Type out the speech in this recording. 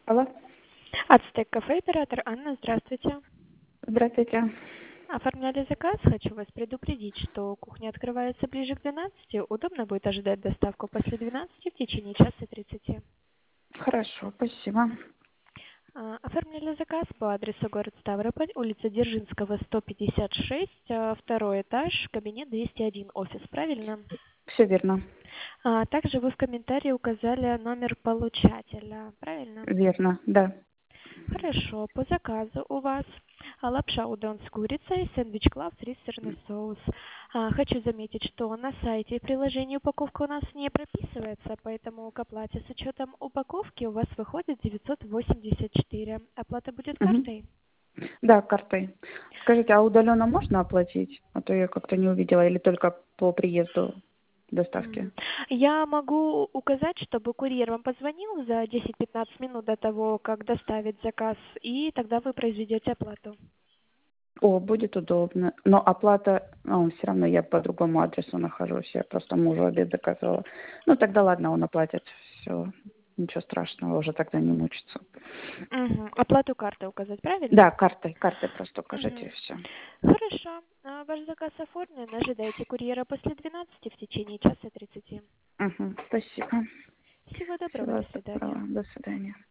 Алло, Ацтек кафе, оператор Анна, здравствуйте. здравствуйте. Оформляли заказ, хочу вас предупредить, что кухня открывается ближе к 12. Удобно будет ожидать доставку после 12 в течение часа 30. Хорошо, спасибо. Оформляли заказ по адресу город Ставрополь, улица Дзержинского, 156, второй этаж, кабинет 201, офис, правильно? Все верно. Также вы в комментарии указали номер получателя, правильно? Верно, да. Хорошо, по заказу у вас лапша удон с курицей, сэндвич клаб, фри сырный соус. Хочу заметить, что на сайте и приложении упаковка у нас не прописывается, поэтому к оплате с учетом упаковки у вас выходит 984. Оплата будет Мгм. картой? Да, картой. Скажите, а удаленно можно оплатить? А то я как-то не увидела, или только по приезду доставки? Мгм. Я могу указать, чтобы курьер вам позвонил за 10-15 минут до того, как доставить заказ, и тогда вы произведете оплату. О, будет удобно. Но оплата, все равно я по другому адресу нахожусь. Я просто мужу обед заказывала. Ну, тогда ладно, он оплатит. Все, ничего страшного, уже тогда не мучиться. Мгм. Оплату карты указать, правильно? Да, картой просто укажите, и Мгм. все. Хорошо. Ваш заказ оформлен. Ожидайте курьера после 12 в течение часа 30. Спасибо. Всего доброго. Всего До свидания. доброго. До свидания.